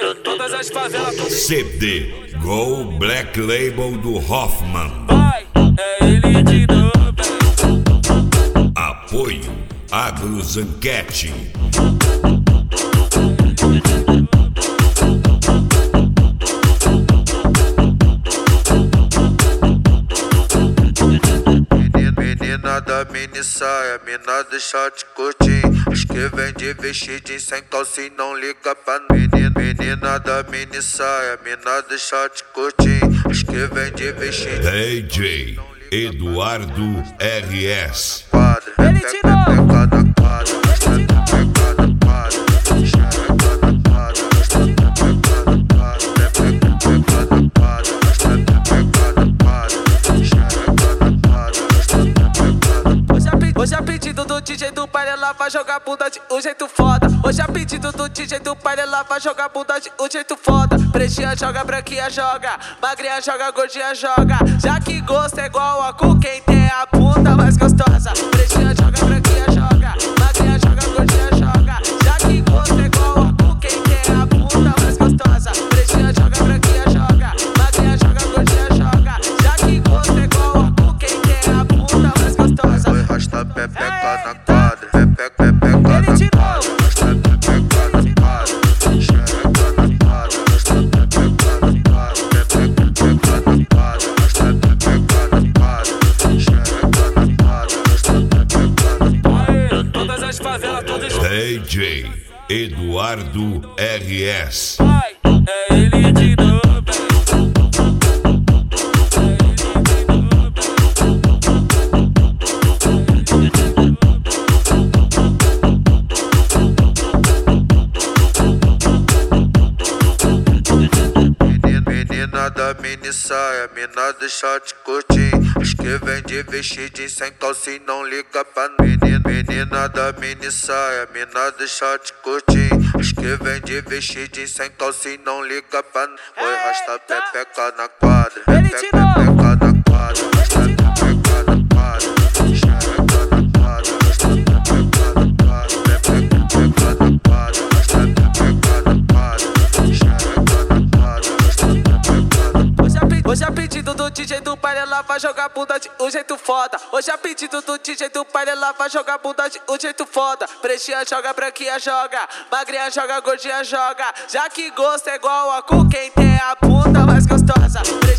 Todas as favelas CD Go Black Label do Hoffman. vai, é ele de novo. Apoio Agro Zanquete. Menina da mini saia, mina do short curtinho. Os que vem de vestidinho sem calça e não liga pra menina da mini saia, mina do short curtinho. Os que vem de vestidinho. DJ Eduardo RS. Ele de novo. Hoje é pedido do DJ do baile, ela vai jogar bunda de um jeito foda. Hoje é pedido do DJ do baile, ela vai jogar bunda de um jeito foda. Pretinha joga, branquinha joga, magrinha joga, gordinha joga. Já que gosto é igual a cu, quem tem a bunda mais gostosa. Pretinha joga, branquinha joga, magrinha joga, gordinha joga. Já que gosto é igual a cu, quem tem a bunda mais gostosa. Pretinha joga, branquinha joga, magrinha joga, gordinha joga. Já que gosto é igual a cu, quem tem a bunda mais gostosa. Arrasta pepeca na quadra, pepeca na quadra. Arrasta pepeca na quadra, xereca na quadra. Arrasta pepeca na quadra, pepeca na quadra. Arrasta pepeca na quadra, xereca na quadra. Arrasta pepeca na quadra. Todas as favelas, todas DJ Eduardo RS. vai, é ele de novo. Menina da mini saia, mina do short curtinho. Os que vem de vestidinho sem calça e não liga pra menina da mini saia, mina do short curtinho. Os que vem de vestidinho sem calça e não liga pra Oi, arrasta pepeca na quadra, pepeca na quadra. Arrasta pepeca na quadra, xereca na quadra. Arrasta pepeca na quadra, pepeca na quadra. Arrasta pepeca na quadra, xereca na quadra. Arrasta pepeca na quadra. Hoje é pedido do DJ do baile, ela vai jogar bunda de um jeito foda. Hoje é pedido do DJ do baile, ela vai jogar bunda de um jeito foda. Pretinha joga, branquinha joga, magrinha joga, gordinha joga. Já que gosto é igual a cu, quem tem a bunda mais gostosa.